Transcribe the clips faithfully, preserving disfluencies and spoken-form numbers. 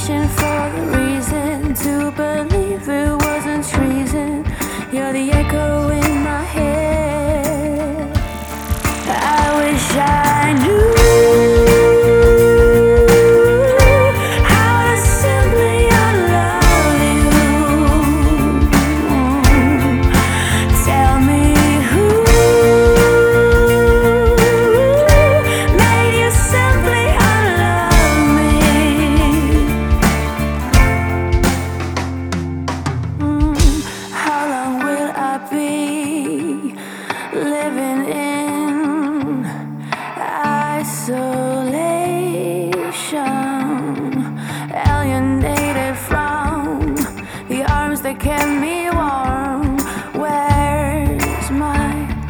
searching for the reason to believe it wasn't treason. You're the echo in my head. I wish I knew how to simply unlove you. Tell me who made you simply unlove me. Mm, How long will I be living in isolation, alienated from the arms that kept me warm? Where's my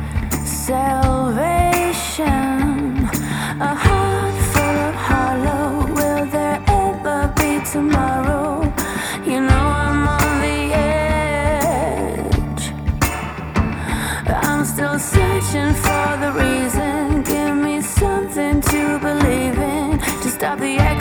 salvation? A heart full of hollow. Will there ever be tomorrow? You know I'm on the edge. I'm still searching for the reason. Give me something to believe in to stop the